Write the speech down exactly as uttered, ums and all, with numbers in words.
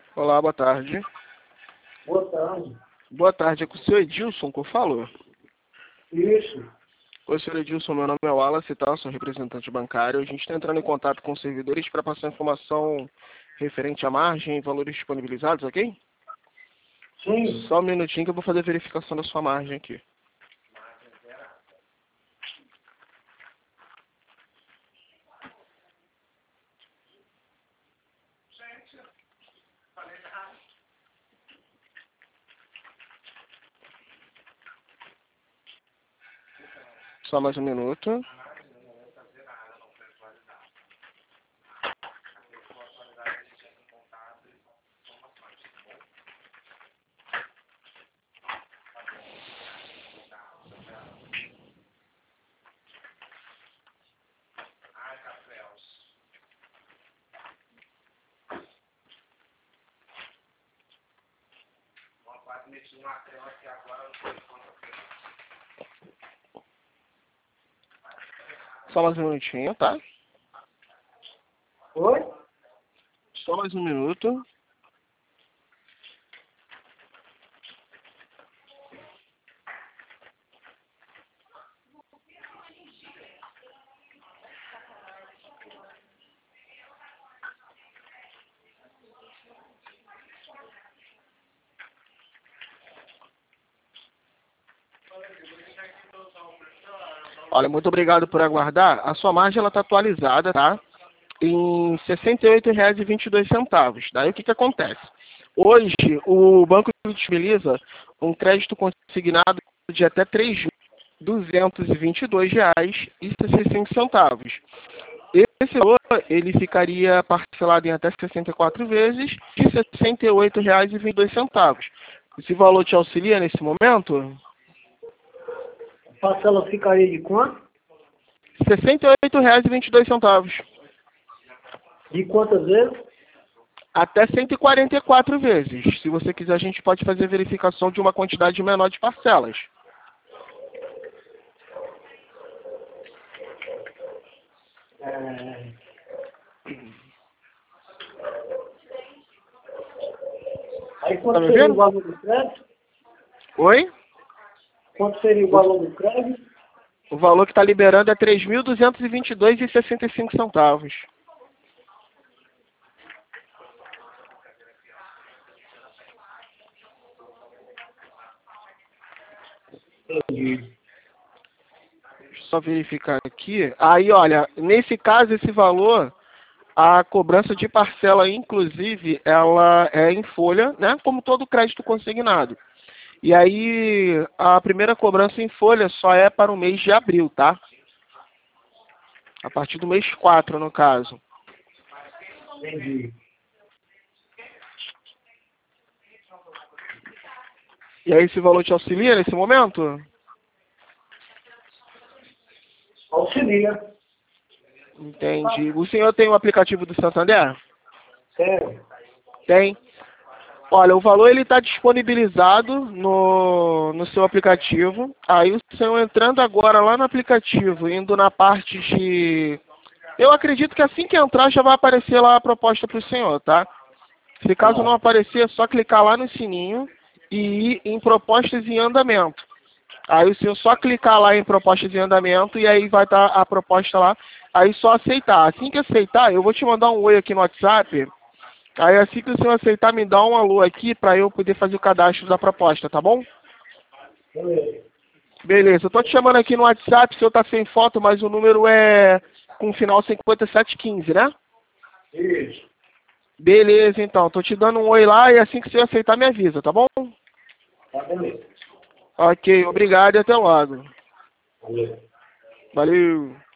Olá, boa tarde. Boa tarde. Boa tarde, é com o senhor Edilson que eu falo? Isso. Oi, senhor Edilson, meu nome é Wallace, tá? Sou representante bancário. A gente está entrando em contato com os servidores para passar informação referente à margem e valores disponibilizados, ok? Sim. Só um minutinho que eu vou fazer a verificação da sua margem aqui. Só mais um minuto. Só mais um minutinho, tá? Oi? Só mais um minuto. Olha, muito obrigado por aguardar. A sua margem está atualizada, tá? Em sessenta e oito reais e vinte e dois centavos. Daí o que, que acontece? Hoje, o banco disponibiliza um crédito consignado de até três mil duzentos e vinte e dois reais e sessenta e cinco centavos. Esse valor ele ficaria parcelado em até sessenta e quatro vezes de sessenta e oito reais e vinte e dois centavos. Esse valor te auxilia nesse momento? A parcela ficaria de quanto? sessenta e oito reais e vinte e dois centavos. De quantas vezes? Até cento e quarenta e quatro vezes. Se você quiser, a gente pode fazer verificação de uma quantidade menor de parcelas. É... Aí Tá quanto me seria o vendo? valor do crédito? Oi? Quanto seria o valor do crédito? O valor que está liberando é três mil duzentos e vinte e dois reais e sessenta e cinco centavos. Entendi. Deixa eu só verificar aqui. Aí, olha, nesse caso, esse valor, a cobrança de parcela, inclusive, ela é em folha, né? Como todo crédito consignado. E aí, a primeira cobrança em folha só é para o mês de abril, tá? A partir do mês quatro, no caso. Entendi. E aí, esse valor te auxilia nesse momento? Auxilia. Entendi. O senhor tem o aplicativo do Santander? Sério. Tem. Olha, o valor ele está disponibilizado no, no seu aplicativo. Aí o senhor entrando agora lá no aplicativo, indo na parte de... Eu acredito que assim que entrar já vai aparecer lá a proposta para o senhor, tá? Se caso não Ah, aparecer, é só clicar lá no sininho e ir em propostas em andamento. Aí o senhor só clicar lá em propostas em andamento e aí vai estar a proposta lá. Aí só aceitar. Assim que aceitar, eu vou te mandar um oi aqui no WhatsApp. Aí assim que o senhor aceitar, me dá um alô aqui para eu poder fazer o cadastro da proposta, tá bom? beleza. Beleza, eu tô te chamando aqui no WhatsApp, o senhor tá sem foto, mas o número é com final cinquenta e sete quinze, né? Isso. Beleza, então, tô te dando um oi lá e assim que o senhor aceitar, me avisa, tá bom? Tá, beleza. Ok, obrigado e até logo. Valeu. Valeu.